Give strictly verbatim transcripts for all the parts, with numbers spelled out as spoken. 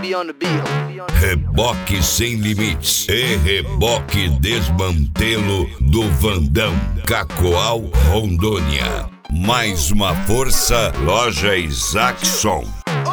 Reboque Sem Limites e Reboque Desmantelo do Vandão, Cacoal, Rondônia. Mais uma força, Loja Isaacson.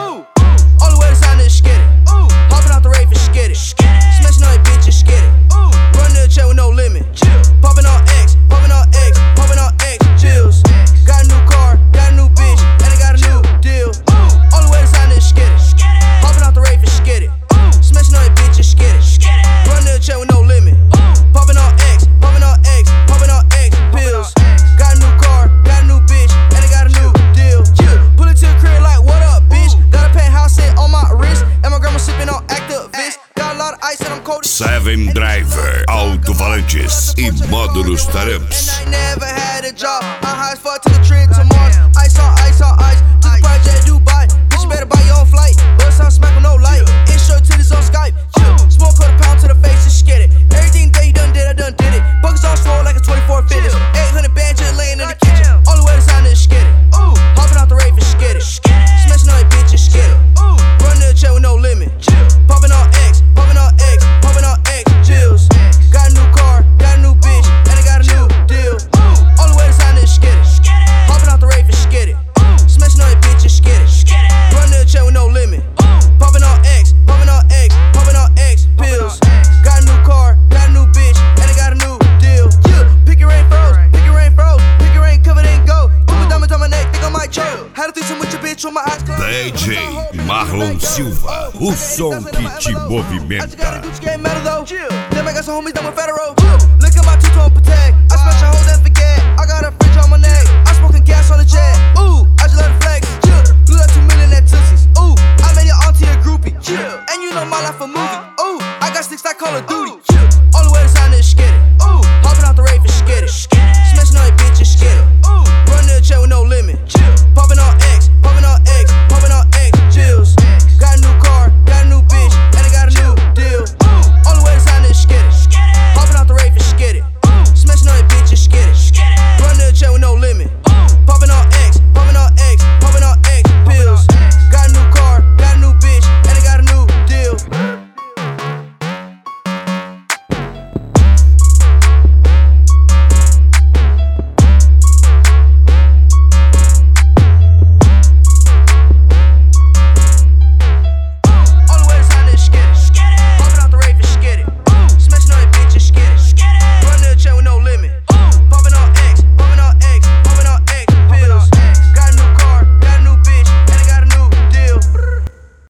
Seven Driver, alto-falantes e módulos Taramps. D J Marlon Silva, o som que te movimenta. And you know my life a movie. Ooh, I got sticks like Call of Duty.